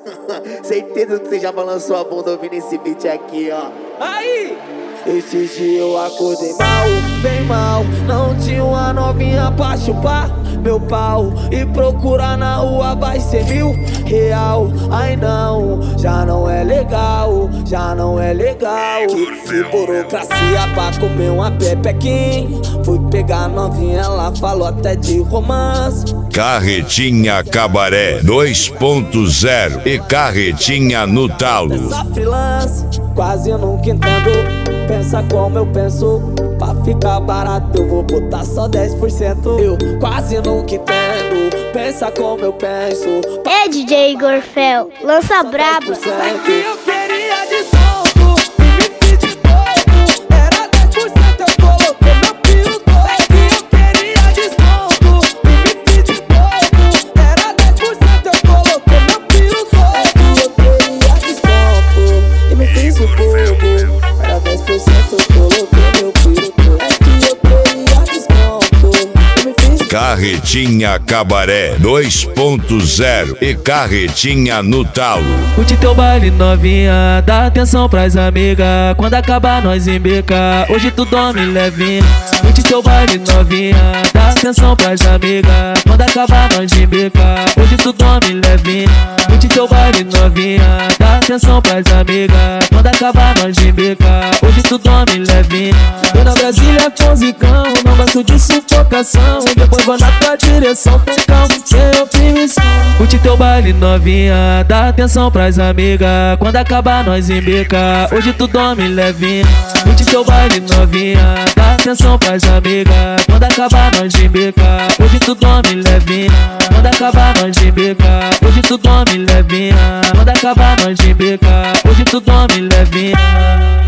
Certeza que você já balançou a bunda ouvindo esse beat aqui, ó. Aí! Esses dias eu acordei mal, bem mal. Não tinha uma novinha pra chupar meu pau. E procurar na rua vai ser R$1000. Ai não, já não é legal, já não é legal. Que burocracia pra comer uma pepequinha. Fui pegar a novinha, ela falou até de romance. Carretinha Cabaré 2.0 e Carretinha no Talo. Essa freelance, quase eu nunca entendo. Pensa como eu penso, pra ficar barato eu vou botar só 10%. Eu quase nunca entendo, pensa como eu penso. É DJ Gorfel, lança brabo. É que eu queria desconto e me fiz de pouco. Era 10%, eu coloquei meu pio todo. É que eu queria desconto e me fiz de pouco. Era 10%, eu coloquei meu pio todo. É que eu queria desconto e me fiz de pouco. Era 10%, eu coloquei meu pio todo. É que eu queria desconto e me fiz de pouco. Carretinha Cabaré 2.0 e Carretinha no Talo. Curte teu baile novinha, dá atenção pras amigas. Quando acabar nós embeca, hoje tu dorme levinha. Curte teu baile novinha, dá atenção pras amigas. Quando acabar nós embeca, hoje tu dorme levinha. Curte teu baile novinha, dá atenção pras amigas. Quando acabar nós embeca, hoje tu dorme levinha. Tô na Brasília com zicão, não gosto de sufocação. Depois vou na tua direção, com calma, sem opressão. Curte teu baile novinha, dá atenção pras amigas. Quando acabar nós embeca, hoje tu dorme levinha. Curte teu baile novinha, dá atenção pras amigas. Quando acabar nós embeca, hoje tu dorme levinha. Quando acabar nós embeca, hoje tu dorme levinha. Quando acabar nós embeca, hoje tu dorme levinha.